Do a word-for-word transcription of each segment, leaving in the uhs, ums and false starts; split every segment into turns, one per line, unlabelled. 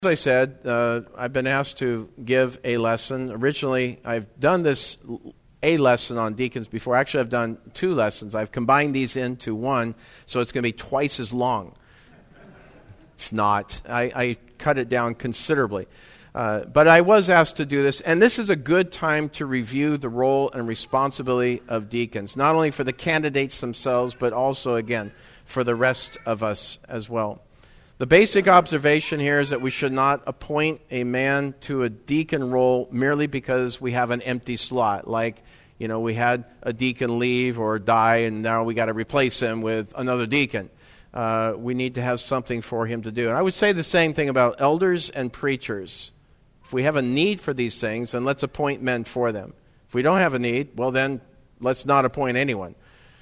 As I said, uh, I've been asked to give a lesson. Originally, I've done this a lesson on deacons before. Actually, I've done two lessons. I've combined these into one, so it's going to be twice as long. It's not. I, I cut it down considerably. Uh, but I was asked to do this, and this is a good time to review the role and responsibility of deacons, not only for the candidates themselves, but also, again, for the rest of us as well. The basic observation here is that we should not appoint a man to a deacon role merely because we have an empty slot, like, you know, we had a deacon leave or die, and now we got to replace him with another deacon. Uh, we need to have something for him to do. And I would say the same thing about elders and preachers. If we have a need for these things, then let's appoint men for them. If we don't have a need, well then, let's not appoint anyone.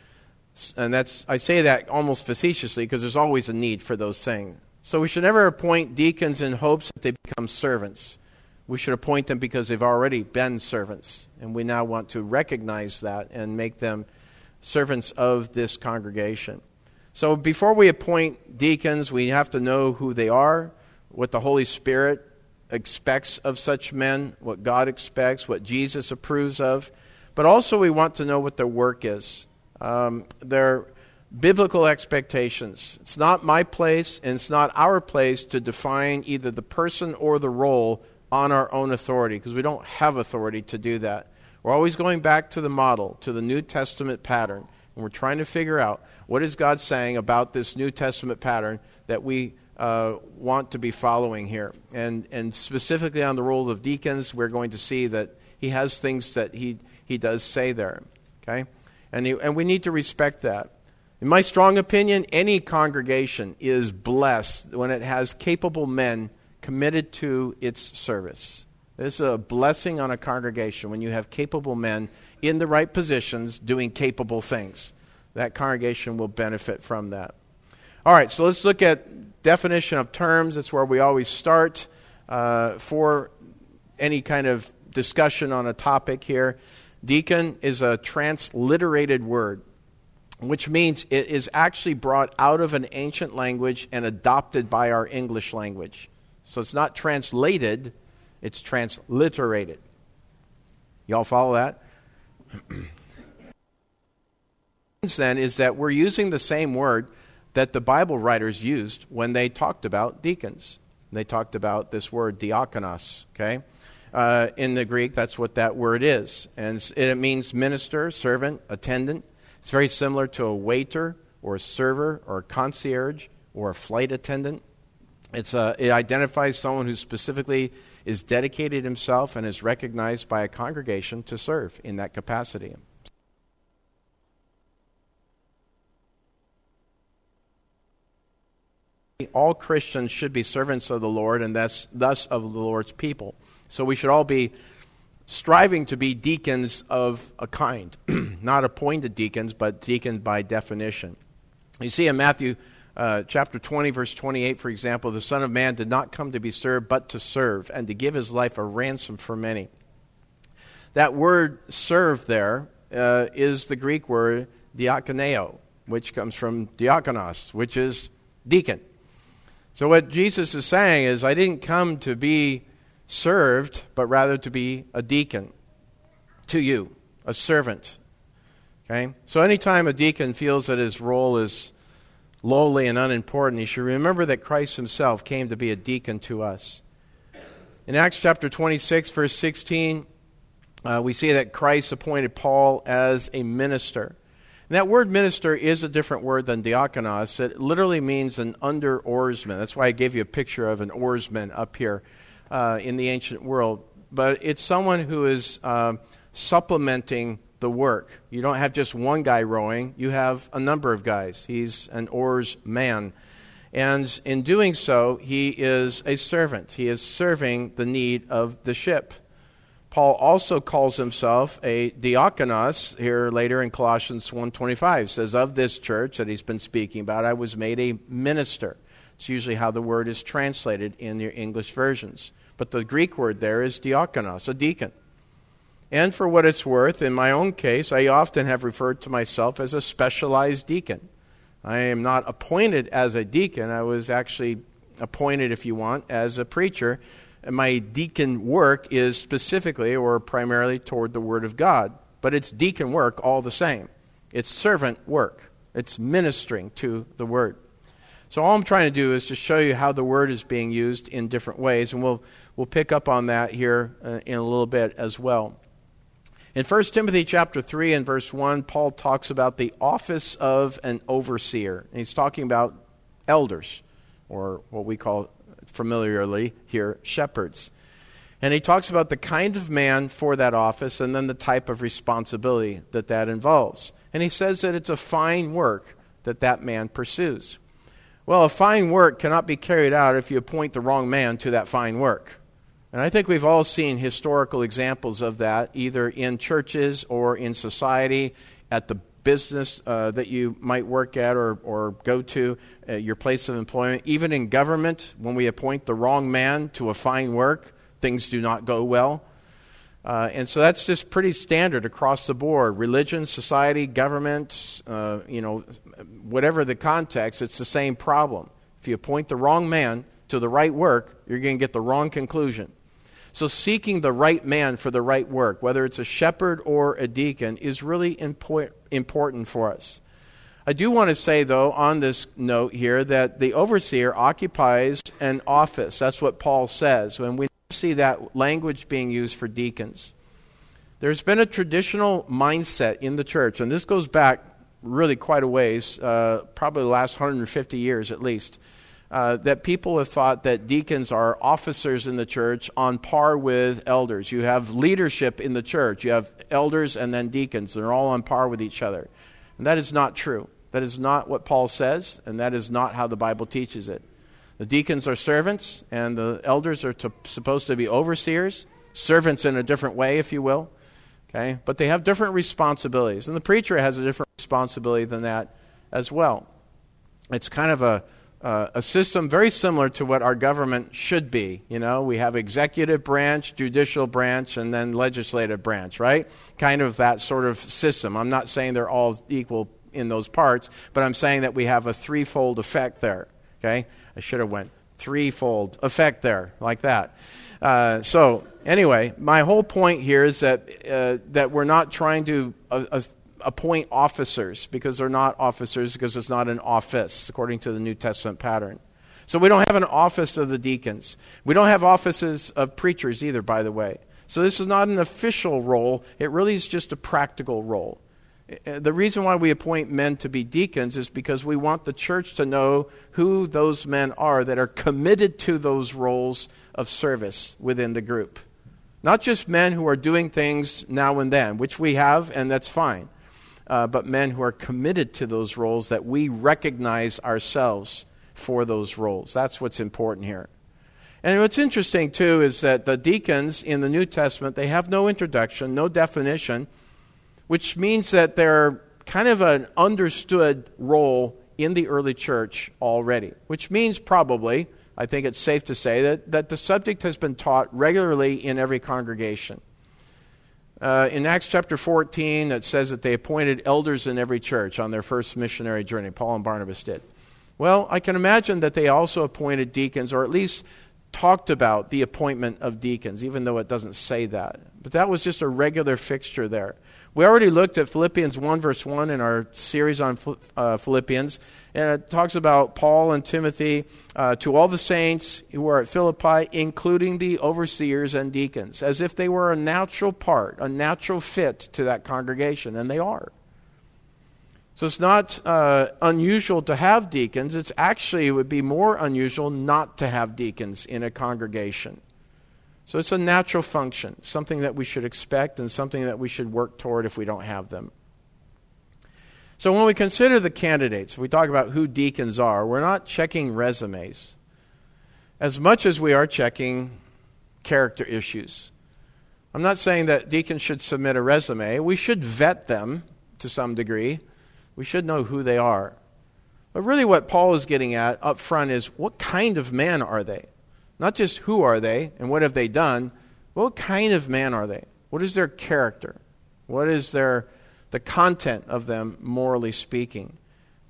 And that's, I say that almost facetiously because there's always a need for those things. So we should never appoint deacons in hopes that they become servants. We should appoint them because they've already been servants. And we now want to recognize that and make them servants of this congregation. So before we appoint deacons, we have to know who they are, what the Holy Spirit expects of such men, what God expects, what Jesus approves of. But also we want to know what their work is. Um, their biblical expectations. It's not my place and it's not our place to define either the person or the role on our own authority, because we don't have authority to do that. We're always going back to the model, to the New Testament pattern, and we're trying to figure out what is God saying about this New Testament pattern that we uh, want to be following here. And and specifically on the role of deacons, we're going to see that he has things that he, he does say there. Okay? And, he, and we need to respect that. In my strong opinion, any congregation is blessed when it has capable men committed to its service. This is a blessing on a congregation when you have capable men in the right positions doing capable things. That congregation will benefit from that. All right, so let's look at definition of terms. That's where we always start uh, for any kind of discussion on a topic here. Deacon is a transliterated word, which means it is actually brought out of an ancient language and adopted by our English language. So it's not translated, it's transliterated. Y'all follow that? Then is that we're using the same word that the Bible writers used when they talked about deacons. They talked about this word diakonos, okay? Uh, in the Greek, that's what that word is. And it means minister, servant, attendant. It's very similar to a waiter or a server or a concierge or a flight attendant. It's a, it identifies someone who specifically is dedicated himself and is recognized by a congregation to serve in that capacity. All Christians should be servants of the Lord and thus, thus of the Lord's people. So we should all be striving to be deacons of a kind, not appointed deacons, but deacon by definition. You see in Matthew uh, chapter twenty, verse twenty-eight, for example, the Son of Man did not come to be served, but to serve, and to give his life a ransom for many. That word serve there uh, is the Greek word diakoneo, which comes from diakonos, which is deacon. So what Jesus is saying is, I didn't come to be served, but rather to be a deacon to you, a servant. Okay? So anytime a deacon feels that his role is lowly and unimportant, he should remember that Christ himself came to be a deacon to us. In Acts chapter twenty-six, verse sixteen, uh, we see that Christ appointed Paul as a minister. And that word minister is a different word than diakonos. It literally means an under-oarsman. That's why I gave you a picture of an oarsman up here. Uh, in the ancient world, but it's someone who is uh, supplementing the work. You don't have just one guy rowing, you have a number of guys. He's an oarsman. And in doing so, he is a servant. He is serving the need of the ship. Paul also calls himself a diakonos here later in Colossians one twenty-five. Says, of this church that he's been speaking about, I was made a minister. It's usually how the word is translated in your English versions. But the Greek word there is diakonos, a deacon. And for what it's worth, in my own case, I often have referred to myself as a specialized deacon. I am not appointed as a deacon. I was actually appointed, if you want, as a preacher. And my deacon work is specifically or primarily toward the Word of God. But it's deacon work all the same. It's servant work. It's ministering to the Word. So all I'm trying to do is just show you how the Word is being used in different ways. And we'll, we'll pick up on that here uh, in a little bit as well. In First Timothy chapter three and verse one, Paul talks about the office of an overseer. And he's talking about elders, or what we call familiarly here, shepherds. And he talks about the kind of man for that office and then the type of responsibility that that involves. And he says that it's a fine work that that man pursues. Well, a fine work cannot be carried out if you appoint the wrong man to that fine work. And I think we've all seen historical examples of that, either in churches or in society, at the business uh, that you might work at or, or go to, uh, your place of employment. Even in government, when we appoint the wrong man to a fine work, things do not go well. Uh, and so that's just pretty standard across the board. Religion, society, government, uh, you know, whatever the context, it's the same problem. If you appoint the wrong man to the right work, you're going to get the wrong conclusion. So seeking the right man for the right work, whether it's a shepherd or a deacon, is really impo- important for us. I do want to say, though, on this note here, that the overseer occupies an office. That's what Paul says. When we see that language being used for deacons, there's been a traditional mindset in the church, and this goes back really quite a ways, uh, probably the last one hundred fifty years at least, Uh, that people have thought that deacons are officers in the church on par with elders. You have leadership in the church. You have elders and then deacons. They're all on par with each other. And that is not true. That is not what Paul says, and that is not how the Bible teaches it. The deacons are servants, and the elders are to, supposed to be overseers, servants in a different way, if you will. Okay, but they have different responsibilities, and the preacher has a different responsibility than that as well. It's kind of a Uh, a system very similar to what our government should be. You know, we have executive branch, judicial branch, and then legislative branch, right? Kind of that sort of system. I'm not saying they're all equal in those parts, but I'm saying that we have a threefold effect there, okay? I should have went threefold effect there, like that. Uh, so, anyway, my whole point here is that uh, that we're not trying to uh, uh, appoint officers, because they're not officers, because it's not an office according to the New Testament pattern. So we don't have an office of the deacons. We don't have offices of preachers either, by the way. So this is not an official role. It really is just a practical role. The reason why we appoint men to be deacons is because we want the church to know who those men are that are committed to those roles of service within the group. Not just men who are doing things now and then, which we have, and that's fine. Uh, but men who are committed to those roles, that we recognize ourselves for those roles. That's what's important here. And what's interesting, too, is that the deacons in the New Testament, they have no introduction, no definition, which means that they're kind of an understood role in the early church already, which means probably, I think it's safe to say, that, that the subject has been taught regularly in every congregation. Uh, in Acts chapter fourteen, it says that they appointed elders in every church on their first missionary journey. Paul and Barnabas did. Well, I can imagine that they also appointed deacons, or at least talked about the appointment of deacons, even though it doesn't say that. But that was just a regular fixture there. We already looked at Philippians one, verse one in our series on uh, Philippians, and it talks about Paul and Timothy uh, to all the saints who are at Philippi, including the overseers and deacons, as if they were a natural part, a natural fit to that congregation, and they are. So it's not uh, unusual to have deacons. It's actually, it would be more unusual not to have deacons in a congregation. So it's a natural function, something that we should expect and something that we should work toward if we don't have them. So when we consider the candidates, if we talk about who deacons are, we're not checking resumes as much as we are checking character issues. I'm not saying that deacons should submit a resume. We should vet them to some degree. We should know who they are. But really what Paul is getting at up front is, what kind of man are they? Not just who are they and what have they done, but what kind of man are they? What is their character? What is their the content of them, morally speaking?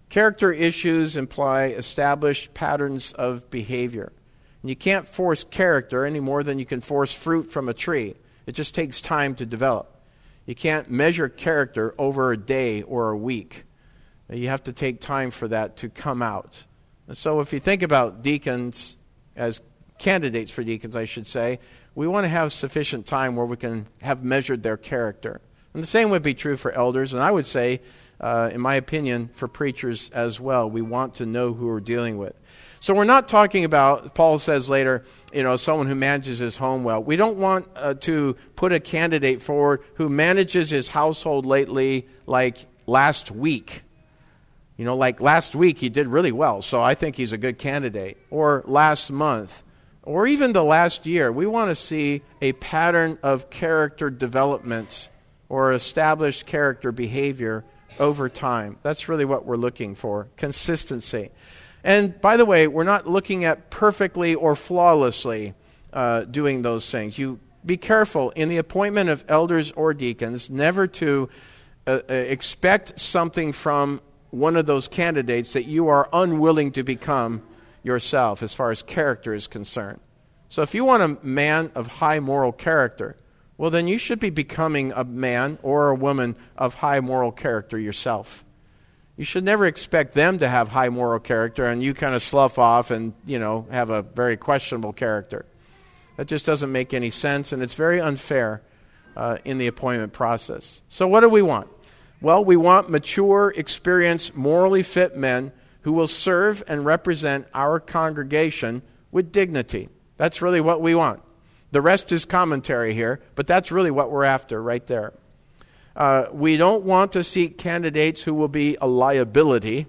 Character issues imply established patterns of behavior. And you can't force character any more than you can force fruit from a tree. It just takes time to develop. You can't measure character over a day or a week. You have to take time for that to come out. And so if you think about deacons as candidates for deacons, I should say, we want to have sufficient time where we can have measured their character. And the same would be true for elders, and I would say, uh, in my opinion, for preachers as well. We want to know who we're dealing with. So we're not talking about, Paul says later, you know, someone who manages his home well. We don't want uh, to put a candidate forward who manages his household lately like last week. You know, like last week he did really well, so I think he's a good candidate. Or last month. Or even the last year. We want to see a pattern of character development or established character behavior over time. That's really what we're looking for. Consistency. And by the way, we're not looking at perfectly or flawlessly uh, doing those things. You be careful in the appointment of elders or deacons never to uh, expect something from one of those candidates that you are unwilling to become yourself as far as character is concerned. So if you want a man of high moral character, well then you should be becoming a man or a woman of high moral character yourself. You should never expect them to have high moral character and you kind of slough off and, you know, have a very questionable character. That just doesn't make any sense, and it's very unfair uh, in the appointment process. So what do we want? Well, we want mature, experienced, morally fit men who will serve and represent our congregation with dignity. That's really what we want. The rest is commentary here, but that's really what we're after right there. Uh, we don't want to seek candidates who will be a liability.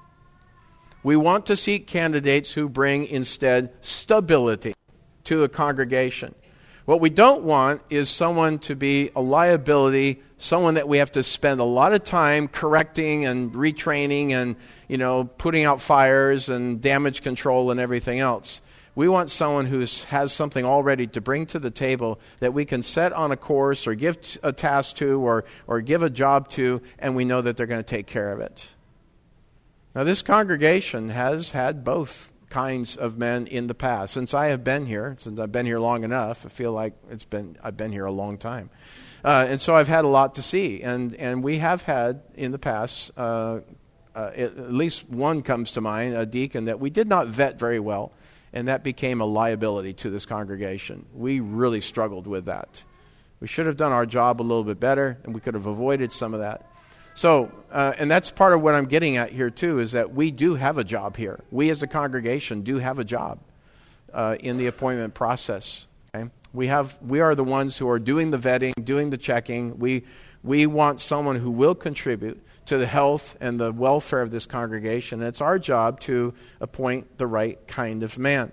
We want to seek candidates who bring instead stability to a congregation. What we don't want is someone to be a liability, someone that we have to spend a lot of time correcting and retraining and, you know, putting out fires and damage control and everything else. We want someone who has something already to bring to the table that we can set on a course or give a task to or, or give a job to, and we know that they're going to take care of it. Now, this congregation has had both kinds of men in the past. Since I have been here, since I've been here long enough, I feel like it's been I've been here a long time. Uh, and so I've had a lot to see. And, and we have had in the past, uh, uh, at least one comes to mind, a deacon that we did not vet very well. And that became a liability to this congregation. We really struggled with that. We should have done our job a little bit better, and we could have avoided some of that. So, uh, and that's part of what I'm getting at here, too, is that we do have a job here. We as a congregation do have a job uh, in the appointment process. Okay? We have, we are the ones who are doing the vetting, doing the checking. We, we want someone who will contribute to the health and the welfare of this congregation. And it's our job to appoint the right kind of man.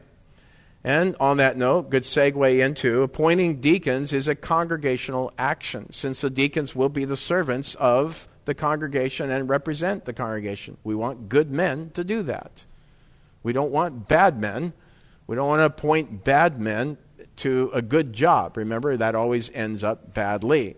And on that note, good segue into appointing deacons is a congregational action, since the deacons will be the servants of the congregation and represent the congregation. We want good men to do that. We don't want bad men. We don't want to appoint bad men to a good job. Remember, that always ends up badly.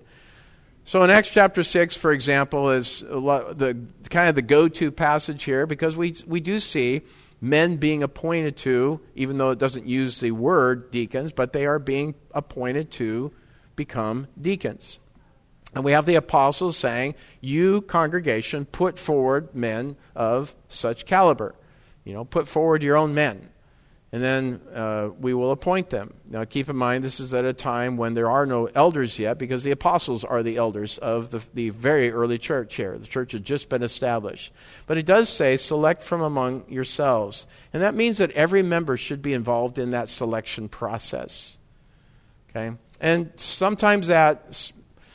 So in Acts chapter six, for example, is the kind of the go-to passage here, because we we do see men being appointed to, even though it doesn't use the word deacons, but they are being appointed to become deacons. And we have the apostles saying, you, congregation, put forward men of such caliber. You know, put forward your own men. And then uh, we will appoint them. Now keep in mind, this is at a time when there are no elders yet, because the apostles are the elders of the, the very early church here. The church had just been established. But it does say, select from among yourselves. And that means that every member should be involved in that selection process. Okay? And sometimes that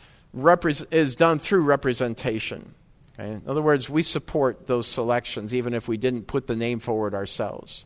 repre- is done through representation. Okay? In other words, we support those selections, even if we didn't put the name forward ourselves.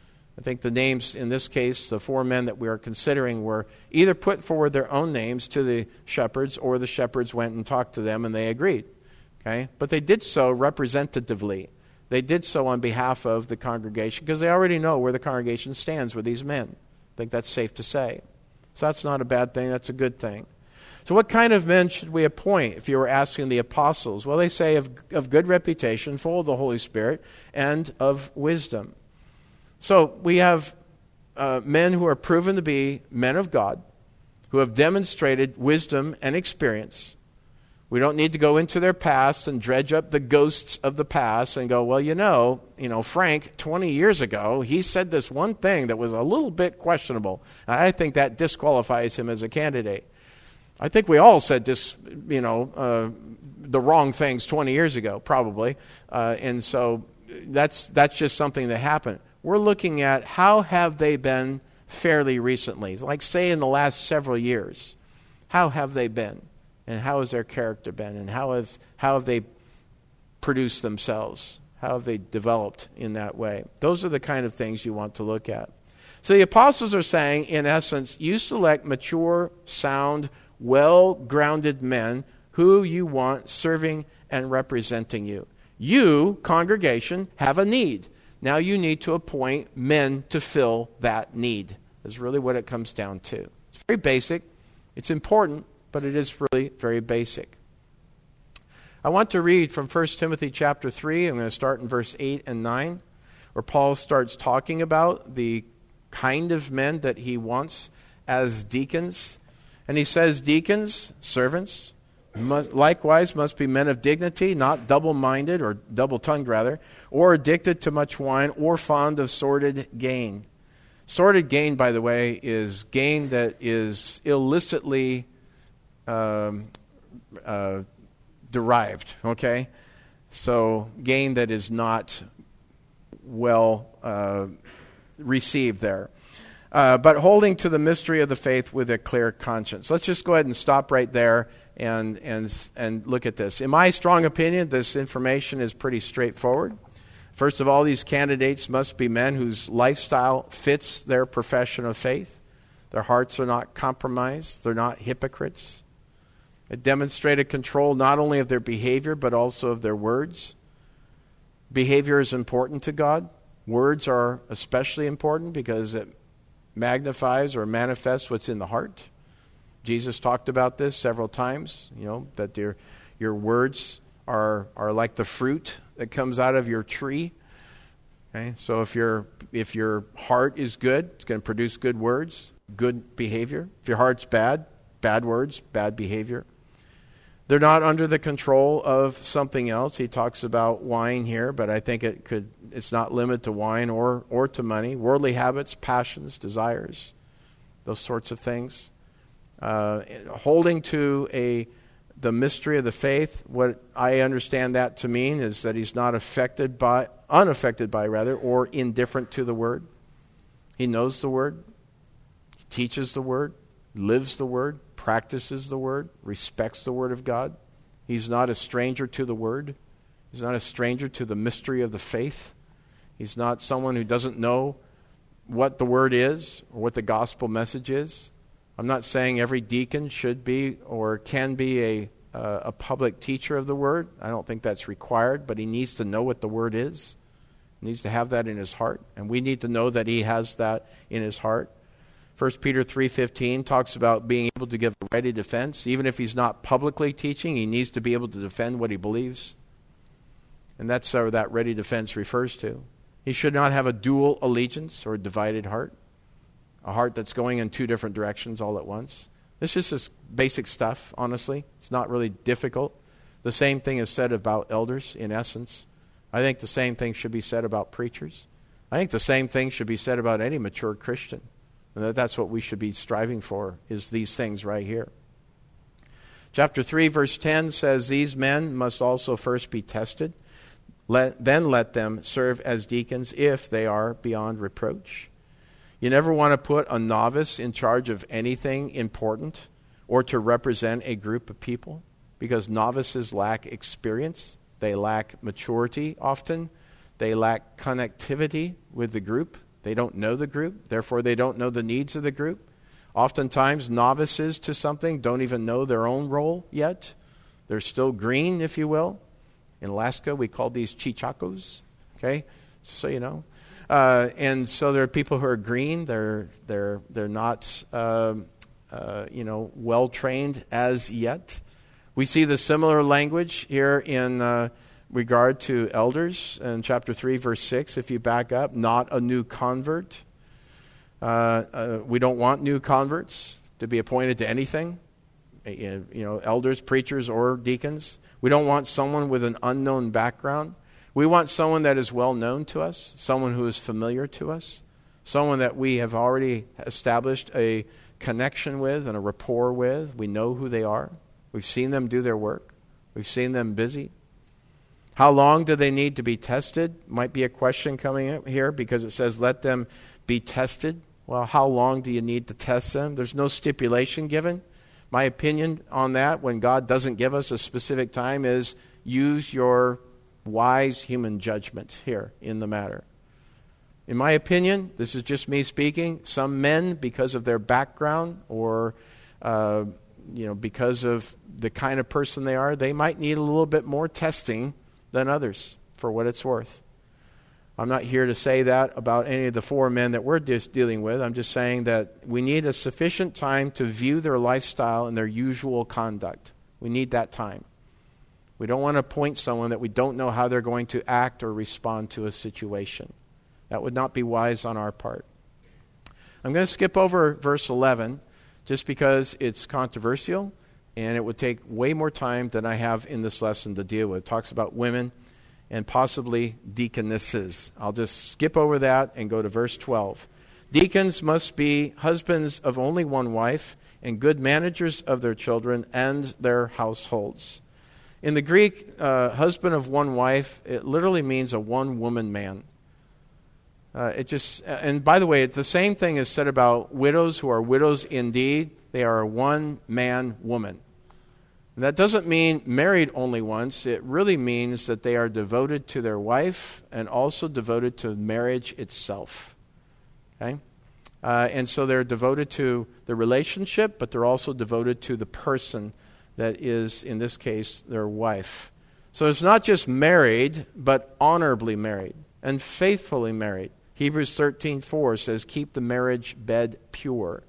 I think the names in this case, the four men that we are considering, were either put forward their own names to the shepherds, or the shepherds went and talked to them and they agreed. Okay? But they did so representatively. They did so on behalf of the congregation because they already know where the congregation stands with these men. I think that's safe to say. So that's not a bad thing, that's a good thing. So what kind of men should we appoint if you were asking the apostles? Well, they say of, of good reputation, full of the Holy Spirit, and of wisdom. So we have uh, men who are proven to be men of God, who have demonstrated wisdom and experience. We don't need to go into their past and dredge up the ghosts of the past and go, well, you know, you know, Frank, twenty years ago, he said this one thing that was a little bit questionable. I think that disqualifies him as a candidate. I think we all said this, you know, uh, the wrong things twenty years ago, probably. Uh, and so that's that's just something that happened. We're looking at how have they been fairly recently, like say in the last several years. How have they been? And how has their character been? And how have, how have they produced themselves? How have they developed in that way? Those are the kind of things you want to look at. So the apostles are saying, in essence, you select mature, sound, well-grounded men who you want serving and representing you. You, congregation, have a need. Now you need to appoint men to fill that need. That's really what it comes down to. It's very basic. It's important, but it is really very basic. I want to read from First Timothy chapter three. I'm going to start in verse eight and nine, where Paul starts talking about the kind of men that he wants as deacons. And he says, deacons, servants, must, likewise must be men of dignity, not double-minded, or double-tongued rather, or addicted to much wine, or fond of sordid gain. Sordid gain, by the way, is gain that is illicitly Um, uh, derived, okay? So gain that is not well uh, received there. Uh, but holding to the mystery of the faith with a clear conscience. Let's just go ahead and stop right there and and and look at this. In my strong opinion, this information is pretty straightforward. First of all, these candidates must be men whose lifestyle fits their profession of faith. Their hearts are not compromised. They're not hypocrites. It demonstrated control not only of their behavior, but also of their words. Behavior is important to God. Words are especially important because it magnifies or manifests what's in the heart. Jesus talked about this several times, you know, that your, your words are, are like the fruit that comes out of your tree. Okay? So if your, if your heart is good, it's going to produce good words, good behavior. If your heart's bad, bad words, bad behavior. They're not under the control of something else. He talks about wine here, but I think it could it's not limited to wine or, or to money. Worldly habits, passions, desires, those sorts of things. Uh, holding to a the mystery of the faith, what I understand that to mean is that he's not affected by, unaffected by rather, or indifferent to the Word. He knows the Word. He teaches the Word, lives the Word, practices the Word, respects the Word of God. He's not a stranger to the Word. He's not a stranger to the mystery of the faith. He's not someone who doesn't know what the Word is or what the gospel message is. I'm not saying every deacon should be or can be a, uh, a public teacher of the Word. I don't think that's required, but he needs to know what the Word is. He needs to have that in his heart, and we need to know that he has that in his heart. First Peter three fifteen talks about being able to give a ready defense. Even if he's not publicly teaching, he needs to be able to defend what he believes. And that's what that ready defense refers to. He should not have a dual allegiance or a divided heart, a heart that's going in two different directions all at once. This is just basic stuff, honestly. It's not really difficult. The same thing is said about elders, in essence. I think the same thing should be said about preachers. I think the same thing should be said about any mature Christian. And that's what we should be striving for, is these things right here. Chapter three, verse ten says, these men must also first be tested. Let, then let them serve as deacons if they are beyond reproach. You never want to put a novice in charge of anything important or to represent a group of people, because novices lack experience. They lack maturity often. They lack connectivity with the group. They don't know the group, therefore they don't know the needs of the group. Oftentimes, novices to something don't even know their own role yet. They're still green, if you will. In Alaska, we call these chichacos, okay, so you know. Uh, and so there are people who are green. They're they're they're not um, uh, you know, well-trained as yet. We see the similar language here in uh, regard to elders in chapter three, verse six, if you back up, not a new convert. Uh, uh, we don't want new converts to be appointed to anything, you know, elders, preachers, or deacons. We don't want someone with an unknown background. We want someone that is well known to us, someone who is familiar to us, someone that we have already established a connection with and a rapport with. We know who they are. We've seen them do their work. We've seen them busy. How long do they need to be tested? Might be a question coming up here because it says, let them be tested. Well, how long do you need to test them? There's no stipulation given. My opinion on that, when God doesn't give us a specific time, is use your wise human judgment here in the matter. In my opinion, this is just me speaking, some men, because of their background or uh, you know, because of the kind of person they are, they might need a little bit more testing than others, for what it's worth. I'm not here to say that about any of the four men that we're just dealing with. I'm just saying that we need a sufficient time to view their lifestyle and their usual conduct. We need that time. We don't want to appoint someone that we don't know how they're going to act or respond to a situation. That would not be wise on our part. I'm going to skip over verse eleven just because it's controversial and it would take way more time than I have in this lesson to deal with. It talks about women and possibly deaconesses. I'll just skip over that and go to verse twelve. Deacons must be husbands of only one wife and good managers of their children and their households. In the Greek, uh, husband of one wife, it literally means a one-woman man. Uh, it just, and by the way, the same thing is said about widows who are widows indeed. They are a one-man woman. And that doesn't mean married only once. It really means that they are devoted to their wife and also devoted to marriage itself. Okay? Uh, and so they're devoted to the relationship, but they're also devoted to the person that is, in this case, their wife. So it's not just married, but honorably married and faithfully married. Hebrews thirteen four says, keep the marriage bed pure.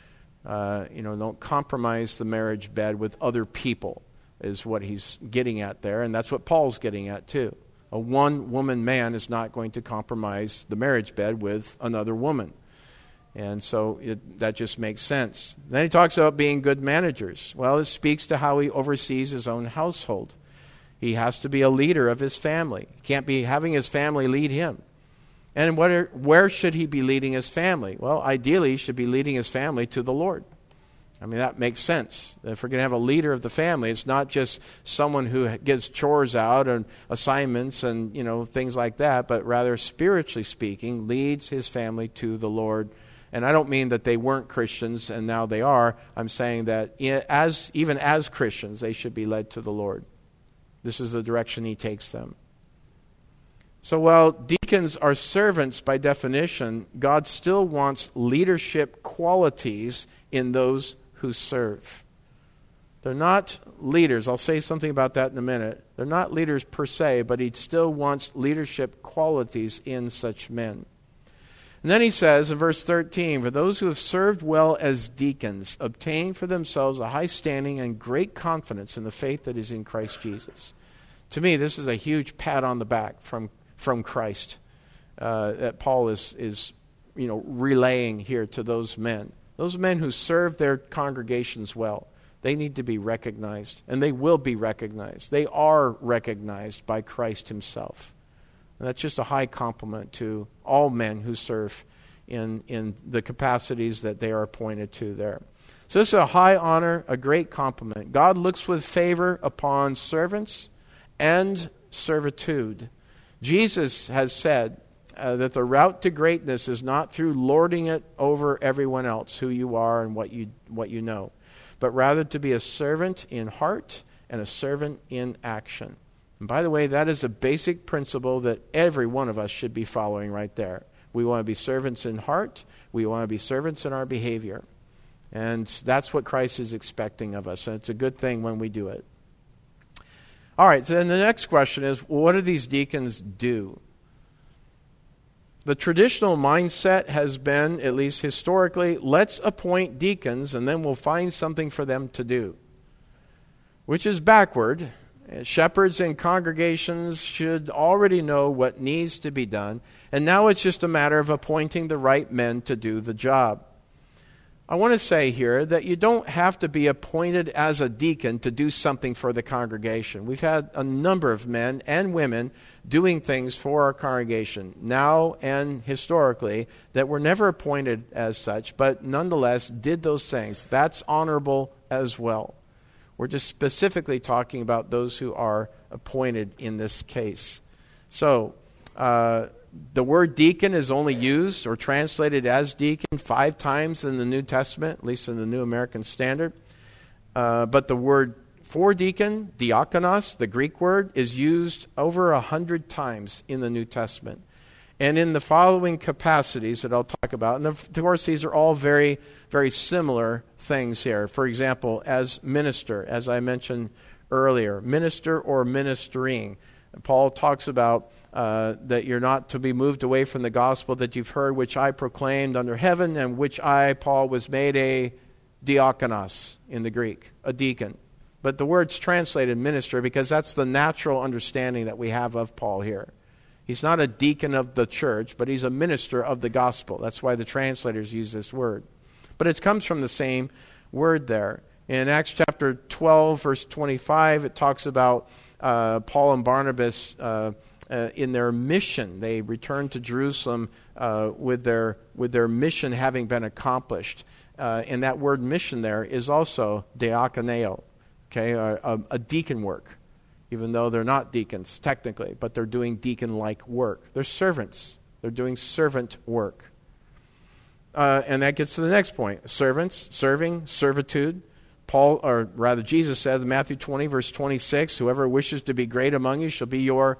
Uh, you know, don't compromise the marriage bed with other people, is what he's getting at there. And that's what Paul's getting at too. A one-woman man is not going to compromise the marriage bed with another woman. And so it, that just makes sense. Then he talks about being good managers. Well, it speaks to how he oversees his own household. He has to be a leader of his family. He can't be having his family lead him. And what are, where should he be leading his family? Well, ideally, he should be leading his family to the Lord. I mean, that makes sense. If we're going to have a leader of the family, it's not just someone who gives chores out and assignments and, you know, things like that, but rather, spiritually speaking, leads his family to the Lord. And I don't mean that they weren't Christians and now they are. I'm saying that as even as Christians, they should be led to the Lord. This is the direction he takes them. So while deacons are servants by definition, God still wants leadership qualities in those who serve. They're not leaders. I'll say something about that in a minute. They're not leaders per se, but he still wants leadership qualities in such men. And then he says in verse thirteen, for those who have served well as deacons obtain for themselves a high standing and great confidence in the faith that is in Christ Jesus. To me, this is a huge pat on the back from from Christ uh, that Paul is, is you know, relaying here to those men. Those men who serve their congregations well, they need to be recognized, and they will be recognized. They are recognized by Christ himself. And that's just a high compliment to all men who serve in, in the capacities that they are appointed to there. So this is a high honor, a great compliment. God looks with favor upon servants and servitude. Jesus has said uh, that the route to greatness is not through lording it over everyone else, who you are and what you what you know, but rather to be a servant in heart and a servant in action. And by the way, that is a basic principle that every one of us should be following right there. We want to be servants in heart. We want to be servants in our behavior. And that's what Christ is expecting of us. And it's a good thing when we do it. All right, so then the next question is, well, what do these deacons do? The traditional mindset has been, at least historically, let's appoint deacons and then we'll find something for them to do, which is backward. Shepherds and congregations should already know what needs to be done, and now it's just a matter of appointing the right men to do the job. I want to say here that you don't have to be appointed as a deacon to do something for the congregation. We've had a number of men and women doing things for our congregation, now and historically, that were never appointed as such, but nonetheless did those things. That's honorable as well. We're just specifically talking about those who are appointed in this case. So, uh, the word deacon is only used or translated as deacon five times in the New Testament, at least in the New American Standard. Uh, but the word for deacon, diakonos, the Greek word, is used over a hundred times in the New Testament. And in the following capacities that I'll talk about, and of course these are all very, very similar things here. For example, as minister, as I mentioned earlier, minister or ministering. Paul talks about uh, that you're not to be moved away from the gospel that you've heard, which I proclaimed under heaven, and which I, Paul, was made a diakonos in the Greek, a deacon. But the word's translated minister because that's the natural understanding that we have of Paul here. He's not a deacon of the church, but he's a minister of the gospel. That's why the translators use this word. But it comes from the same word there. In Acts chapter twelve, verse twenty-five, it talks about uh, Paul and Barnabas uh, uh, in their mission. They returned to Jerusalem uh, with their with their mission having been accomplished. Uh, and that word mission there is also diakoneo, okay, a, a, a deacon work, even though they're not deacons technically, but they're doing deacon-like work. They're servants. They're doing servant work. Uh, and that gets to the next point. Servants, serving, servitude. Paul, or rather Jesus said in Matthew twenty, verse twenty-six, whoever wishes to be great among you shall be your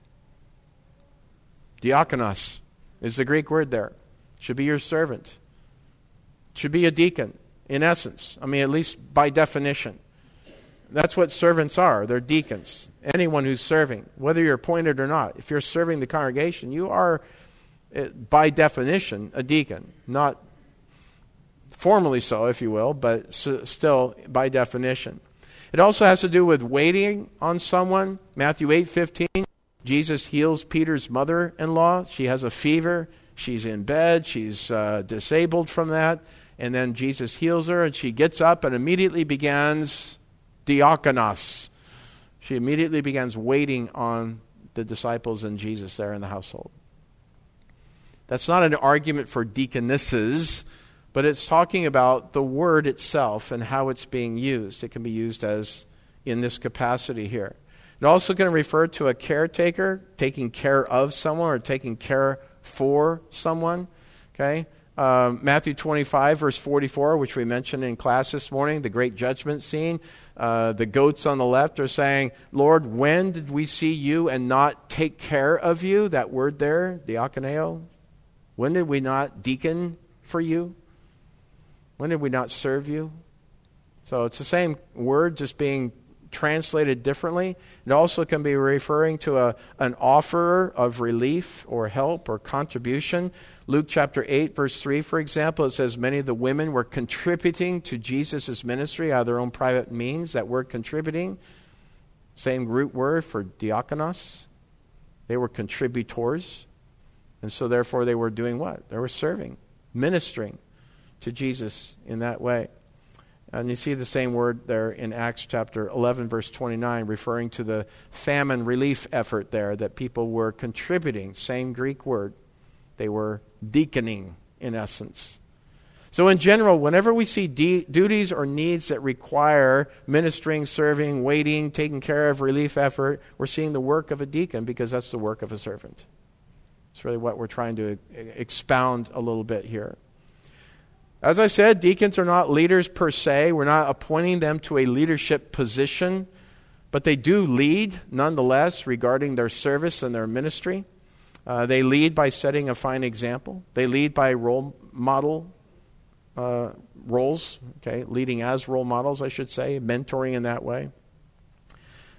diakonos, is the Greek word there. Should be your servant. Should be a deacon, in essence. I mean, at least by definition. That's what servants are. They're deacons. Anyone who's serving, whether you're appointed or not. If you're serving the congregation, you are, by definition, a deacon. Not formally so, if you will, but still by definition. It also has to do with waiting on someone. Matthew eight fifteen, Jesus heals Peter's mother-in-law. She has a fever. She's in bed. She's uh, disabled from that. And then Jesus heals her, and she gets up and immediately begins diakonos. She immediately begins waiting on the disciples and Jesus there in the household. That's not an argument for deaconesses, but it's talking about the word itself and how it's being used. It can be used as in this capacity here. It also can refer to a caretaker, taking care of someone or taking care for someone. Okay, uh, Matthew twenty-five, verse forty-four, which we mentioned in class this morning, the great judgment scene. Uh, the goats on the left are saying, Lord, when did we see you and not take care of you? That word there, diakoneo. When did we not deacon for you? When did we not serve you? So it's the same word, just being translated differently. It also can be referring to a, an offerer of relief or help or contribution. Luke chapter eight, verse three, for example, it says many of the women were contributing to Jesus' ministry out of their own private means. That word contributing, same root word for diakonos. They were contributors. And so therefore they were doing what? They were serving, ministering to Jesus in that way. And you see the same word there in Acts chapter eleven, verse twenty-nine, referring to the famine relief effort there that people were contributing. Same Greek word. They were deaconing, in essence. So in general, whenever we see de- duties or needs that require ministering, serving, waiting, taking care of, relief effort, we're seeing the work of a deacon because that's the work of a servant. It's really what we're trying to expound a little bit here. As I said, deacons are not leaders per se. We're not appointing them to a leadership position, but they do lead nonetheless regarding their service and their ministry. Uh, they lead by setting a fine example. They lead by role model uh, roles, okay, leading as role models, I should say, mentoring in that way.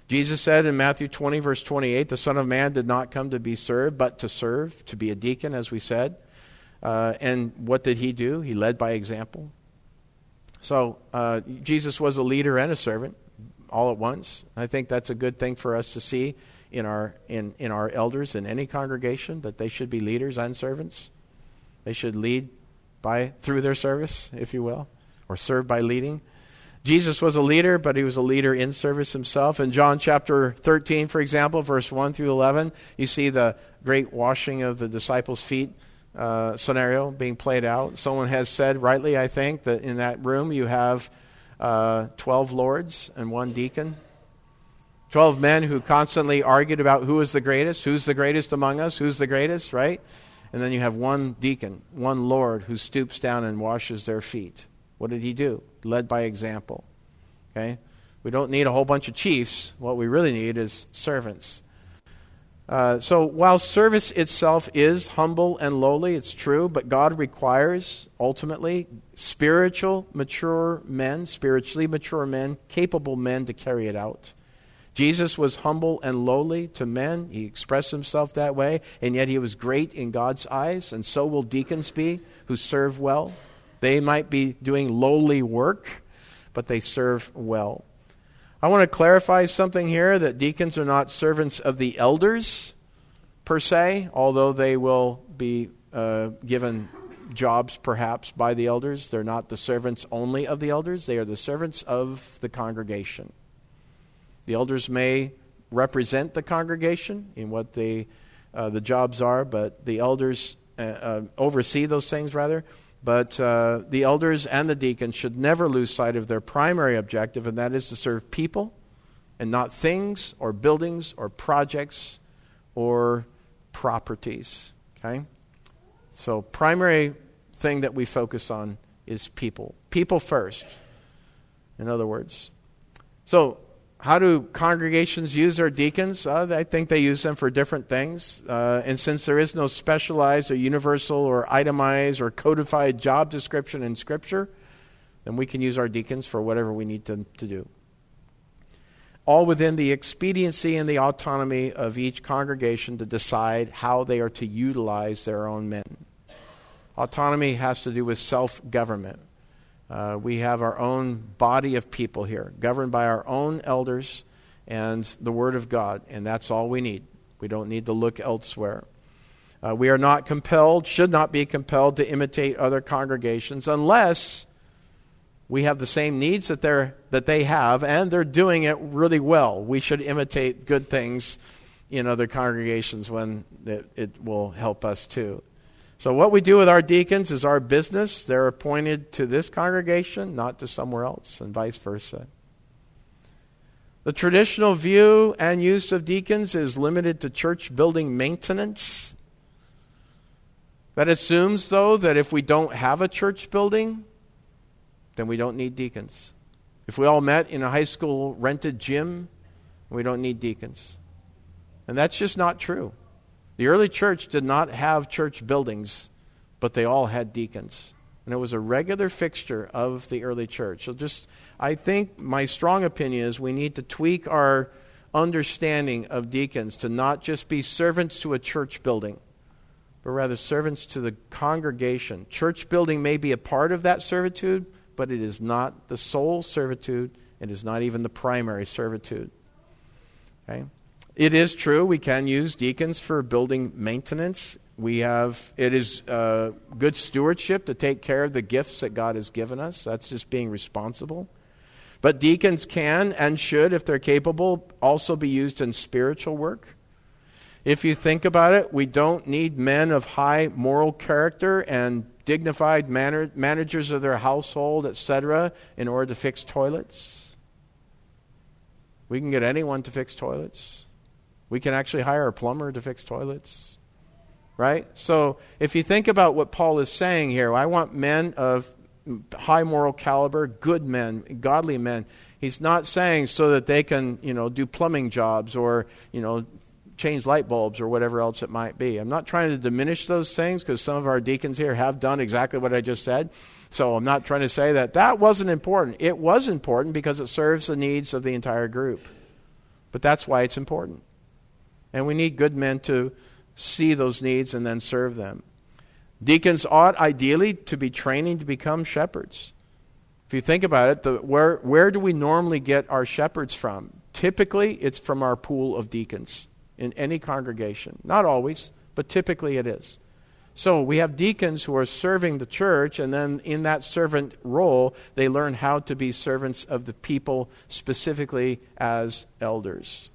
Jesus said in Matthew twenty, verse twenty-eight, the Son of Man did not come to be served, but to serve, to be a deacon, as we said. Uh, and what did he do? He led by example. So uh, Jesus was a leader and a servant all at once. I think that's a good thing for us to see in our in, in our elders in any congregation, that they should be leaders and servants. They should lead by through their service, if you will, or serve by leading. Jesus was a leader, but he was a leader in service himself. In John chapter thirteen, for example, verse one through eleven, you see the great washing of the disciples' feet uh, scenario being played out. Someone has said, rightly, I think, that in that room you have uh, twelve lords and one deacon. Twelve men who constantly argued about who is the greatest, who's the greatest among us, who's the greatest, right? And then you have one deacon, one lord who stoops down and washes their feet. What did he do? Led by example. Okay? We don't need a whole bunch of chiefs. What we really need is servants. Uh, so while service itself is humble and lowly, it's true, but God requires, ultimately, spiritual, mature men, spiritually mature men, capable men to carry it out. Jesus was humble and lowly to men. He expressed himself that way, and yet he was great in God's eyes, and so will deacons be who serve well. They might be doing lowly work, but they serve well. I want to clarify something here, that deacons are not servants of the elders per se, although they will be uh, given jobs perhaps by the elders. They're not the servants only of the elders. They are the servants of the congregation. The elders may represent the congregation in what they, uh, the jobs are, but the elders uh, uh, oversee those things rather. But uh, the elders and the deacons should never lose sight of their primary objective, and that is to serve people and not things or buildings or projects or properties. Okay? So primary thing that we focus on is people. People first, in other words. So how do congregations use their deacons? Uh, I think they use them for different things. Uh, and since there is no specialized or universal or itemized or codified job description in Scripture, then we can use our deacons for whatever we need them to do. All within the expediency and the autonomy of each congregation to decide how they are to utilize their own men. Autonomy has to do with self-government. Uh, we have our own body of people here, governed by our own elders and the Word of God, and that's all we need. We don't need to look elsewhere. Uh, we are not compelled, should not be compelled to imitate other congregations unless we have the same needs that they're that they have, and they're doing it really well. We should imitate good things in other congregations when it, it will help us too. So what we do with our deacons is our business. They're appointed to this congregation, not to somewhere else, and vice versa. The traditional view and use of deacons is limited to church building maintenance. That assumes, though, that if we don't have a church building, then we don't need deacons. If we all met in a high school rented gym, we don't need deacons. And that's just not true. The early church did not have church buildings, but they all had deacons. And it was a regular fixture of the early church. So just, I think my strong opinion is we need to tweak our understanding of deacons to not just be servants to a church building, but rather servants to the congregation. Church building may be a part of that servitude, but it is not the sole servitude. It is not even the primary servitude. Okay? It is true we can use deacons for building maintenance. We have it is uh, good stewardship to take care of the gifts that God has given us. That's just being responsible. But deacons can and should, if they're capable, also be used in spiritual work. If you think about it, we don't need men of high moral character and dignified man- managers of their household, et cetera, in order to fix toilets. We can get anyone to fix toilets. We can actually hire a plumber to fix toilets, right? So if you think about what Paul is saying here, I want men of high moral caliber, good men, godly men. He's not saying so that they can, you know, do plumbing jobs or, you know, change light bulbs or whatever else it might be. I'm not trying to diminish those things because some of our deacons here have done exactly what I just said. So I'm not trying to say that that wasn't important. It was important because it serves the needs of the entire group. But that's why it's important. And we need good men to see those needs and then serve them. Deacons ought ideally to be training to become shepherds. If you think about it, the, where, where do we normally get our shepherds from? Typically, it's from our pool of deacons in any congregation. Not always, but typically it is. So we have deacons who are serving the church, and then in that servant role, they learn how to be servants of the people, specifically as elders.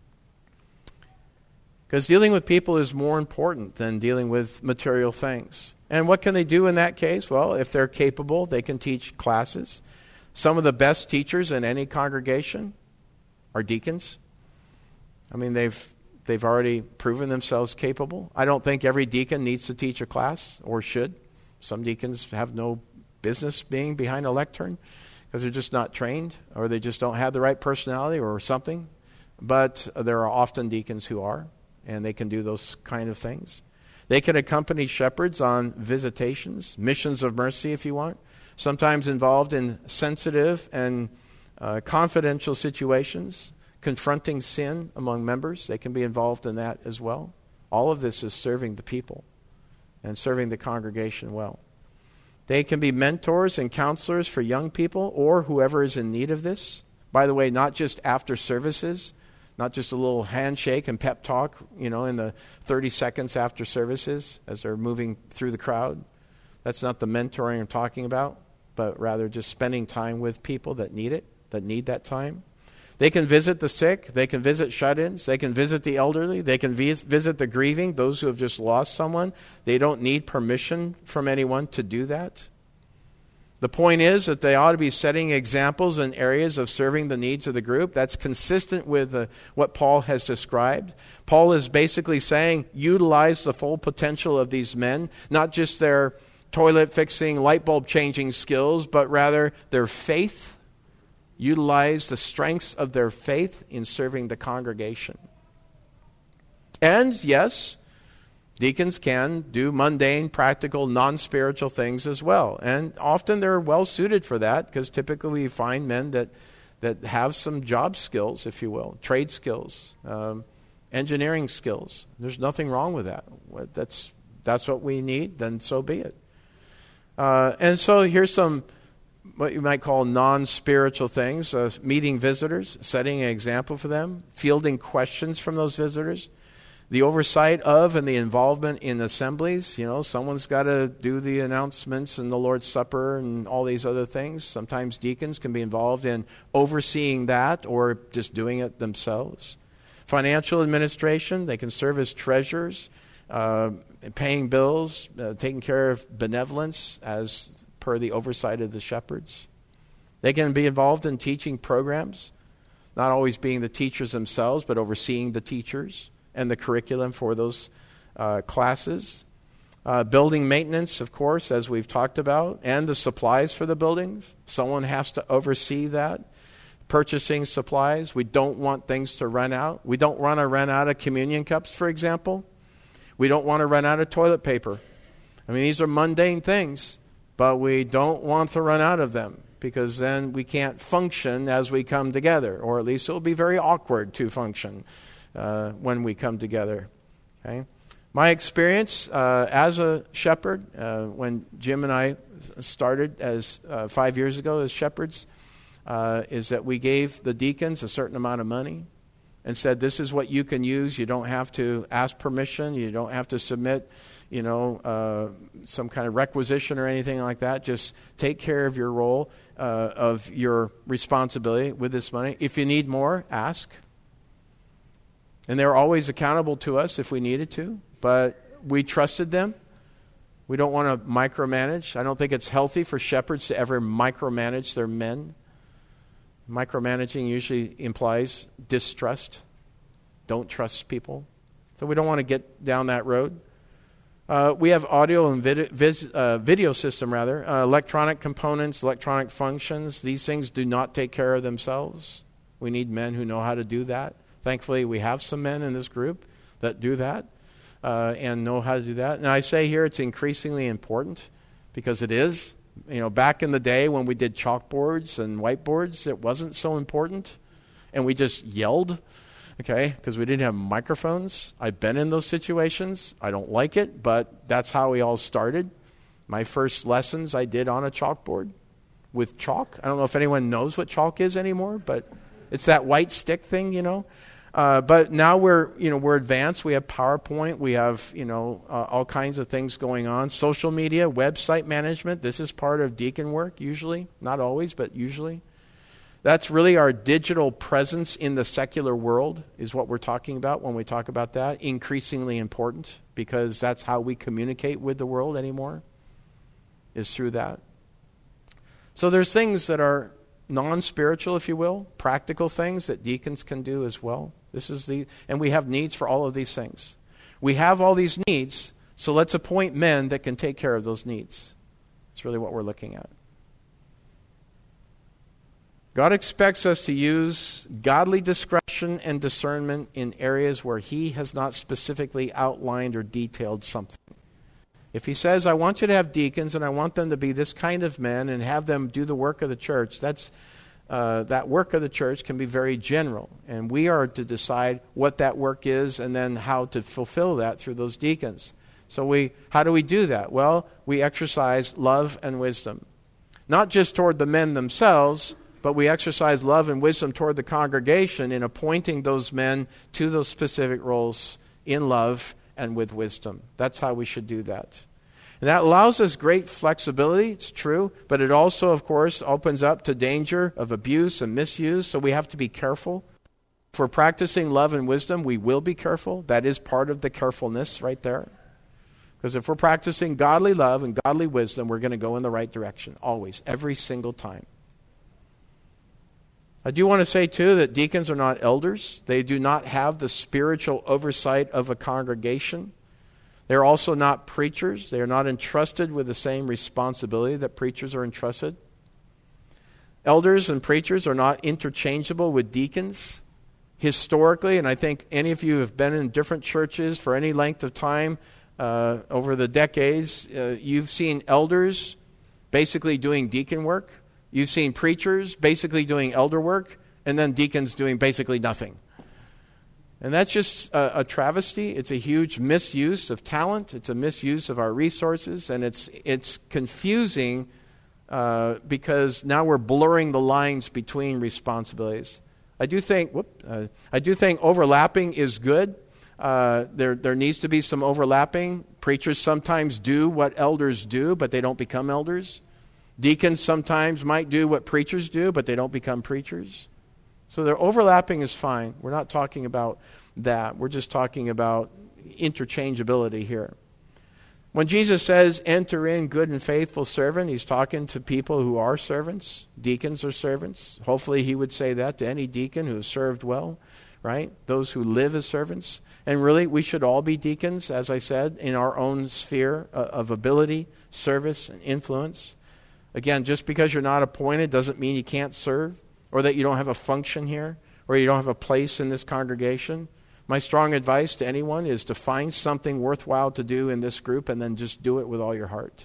Because dealing with people is more important than dealing with material things. And what can they do in that case? Well, if they're capable, they can teach classes. Some of the best teachers in any congregation are deacons. I mean, they've they've already proven themselves capable. I don't think every deacon needs to teach a class, or should. Some deacons have no business being behind a lectern because they're just not trained, or they just don't have the right personality or something. But there are often deacons who are, and they can do those kind of things. They can accompany shepherds on visitations, missions of mercy if you want, sometimes involved in sensitive and uh, confidential situations, confronting sin among members. They can be involved in that as well. All of this is serving the people and serving the congregation well. They can be mentors and counselors for young people or whoever is in need of this. By the way, not just after services, not just a little handshake and pep talk, you know, in the thirty seconds after services as they're moving through the crowd. That's not the mentoring I'm talking about, but rather just spending time with people that need it, that need that time. They can visit the sick. They can visit shut-ins. They can visit the elderly. They can vis- visit the grieving, those who have just lost someone. They don't need permission from anyone to do that. The point is that they ought to be setting examples in areas of serving the needs of the group. That's consistent with uh, what Paul has described. Paul is basically saying, utilize the full potential of these men, not just their toilet fixing, light bulb changing skills, but rather their faith. Utilize the strengths of their faith in serving the congregation. And yes, deacons can do mundane, practical, non-spiritual things as well. And often they're well suited for that, because typically we find men that, that have some job skills, if you will, trade skills, um, engineering skills. There's nothing wrong with that. That's, that's what we need, then so be it. Uh, and so here's some what you might call non-spiritual things, uh, meeting visitors, setting an example for them, fielding questions from those visitors, the oversight of and the involvement in assemblies. You know, someone's got to do the announcements and the Lord's Supper and all these other things. Sometimes deacons can be involved in overseeing that or just doing it themselves. Financial administration, they can serve as treasurers, uh, paying bills, uh, taking care of benevolence as per the oversight of the shepherds. They can be involved in teaching programs, not always being the teachers themselves, but overseeing the teachers and the curriculum for those uh, classes. Uh, building maintenance, of course, as we've talked about, and the supplies for the buildings. Someone has to oversee that. Purchasing supplies. We don't want things to run out. We don't want to run out of communion cups, for example. We don't want to run out of toilet paper. I mean, these are mundane things, but we don't want to run out of them, because then we can't function as we come together, or at least it will be very awkward to function uh, when we come together. Okay? My experience uh, as a shepherd, uh, when Jim and I started as uh, five years ago as shepherds, uh, is that we gave the deacons a certain amount of money and said, this is what you can use. You don't have to ask permission. You don't have to submit you know, uh, some kind of requisition or anything like that. Just take care of your role, uh, of your responsibility with this money. If you need more, ask. And they're always accountable to us if we needed to, but we trusted them. We don't want to micromanage. I don't think it's healthy for shepherds to ever micromanage their men. Micromanaging usually implies distrust. Don't trust people. So we don't want to get down that road. Uh, we have audio and vid- vis- uh, video system, rather, uh, electronic components, electronic functions. These things do not take care of themselves. We need men who know how to do that. Thankfully, we have some men in this group that do that uh, and know how to do that. And I say here it's increasingly important, because it is. You know, back in the day when we did chalkboards and whiteboards, it wasn't so important, and we just yelled. okay, because we didn't have microphones. I've been in those situations. I don't like it, but that's how we all started. My first lessons I did on a chalkboard with chalk. I don't know if anyone knows what chalk is anymore, but it's that white stick thing, you know. Uh, but now we're, you know, we're advanced. We have PowerPoint. We have, you know, uh, all kinds of things going on. Social media, website management. This is part of deacon work usually. Not always, but usually. That's really our digital presence in the secular world is what we're talking about when we talk about that. Increasingly important because that's how we communicate with the world anymore, is through that. So there's things that are non-spiritual, if you will, practical things that deacons can do as well. This is the, and we have needs for all of these things. We have all these needs, so let's appoint men that can take care of those needs. That's really what we're looking at. God expects us to use godly discretion and discernment in areas where He has not specifically outlined or detailed something. If He says, I want you to have deacons and I want them to be this kind of men and have them do the work of the church, that's uh, that work of the church can be very general. And we are to decide what that work is and then how to fulfill that through those deacons. So we, how do we do that? Well, we exercise love and wisdom. Not just toward the men themselves, but we exercise love and wisdom toward the congregation in appointing those men to those specific roles in love and with wisdom. That's how we should do that. And that allows us great flexibility, it's true, but it also, of course, opens up to danger of abuse and misuse, so we have to be careful. If we're practicing love and wisdom, we will be careful. That is part of the carefulness right there. Because if we're practicing godly love and godly wisdom, we're going to go in the right direction, always, every single time. I do want to say, too, that deacons are not elders. They do not have the spiritual oversight of a congregation. They're also not preachers. They are not entrusted with the same responsibility that preachers are entrusted. Elders and preachers are not interchangeable with deacons. Historically, and I think any of you have been in different churches for any length of time uh, over the decades, uh, you've seen elders basically doing deacon work. You've seen preachers basically doing elder work, and then deacons doing basically nothing. And that's just a, a travesty. It's a huge misuse of talent. It's a misuse of our resources, and it's it's confusing uh, because now we're blurring the lines between responsibilities. I do think, whoop, uh, I do think overlapping is good. Uh, there there needs to be some overlapping. Preachers sometimes do what elders do, but they don't become elders. Deacons sometimes might do what preachers do, but they don't become preachers. So their overlapping is fine. We're not talking about that. We're just talking about interchangeability here. When Jesus says, enter in, good and faithful servant, He's talking to people who are servants. Deacons are servants. Hopefully He would say that to any deacon who has served well, right? Those who live as servants. And really, we should all be deacons, as I said, in our own sphere of ability, service, and influence. Again, just because you're not appointed doesn't mean you can't serve, or that you don't have a function here, or you don't have a place in this congregation. My strong advice to anyone is to find something worthwhile to do in this group and then just do it with all your heart.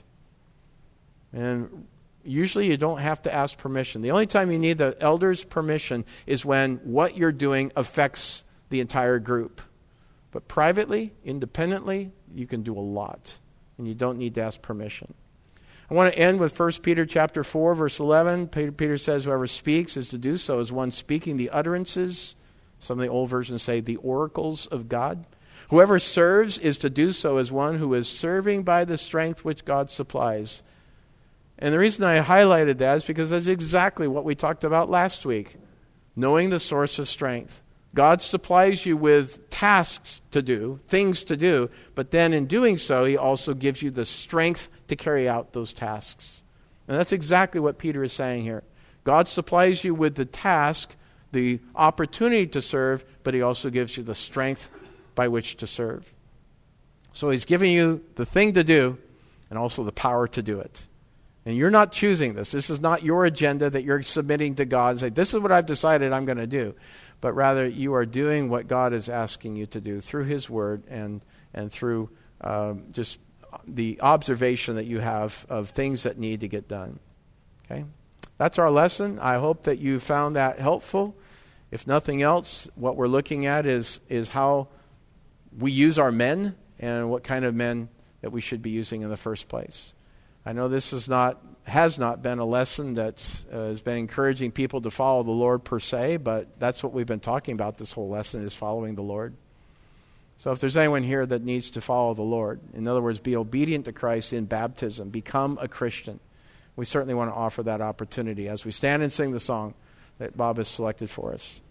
And usually you don't have to ask permission. The only time you need the elder's permission is when what you're doing affects the entire group. But privately, independently, you can do a lot, and you don't need to ask permission. I want to end with First Peter chapter four, verse eleven. Peter, Peter says, whoever speaks is to do so as one speaking the utterances. Some of the old versions say the oracles of God. Whoever serves is to do so as one who is serving by the strength which God supplies. And the reason I highlighted that is because that's exactly what we talked about last week. Knowing the source of strength. God supplies you with tasks to do, things to do, but then in doing so, He also gives you the strength to carry out those tasks. And that's exactly what Peter is saying here. God supplies you with the task, the opportunity to serve, but He also gives you the strength by which to serve. So He's giving you the thing to do and also the power to do it. And you're not choosing this. This is not your agenda that you're submitting to God and say, this is what I've decided I'm going to do. But rather, you are doing what God is asking you to do through His Word and, and through um, just the observation that you have of things that need to get done. Okay? That's our lesson. I hope that you found that helpful. if nothing else, what we're looking at is is how we use our men and what kind of men that we should be using in the first place. I know this is not has not been a lesson that uh, has been encouraging people to follow the Lord per se, but that's what we've been talking about this whole lesson, is following the Lord. So if there's anyone here that needs to follow the Lord, in other words, be obedient to Christ in baptism, become a Christian, we certainly want to offer that opportunity as we stand and sing the song that Bob has selected for us.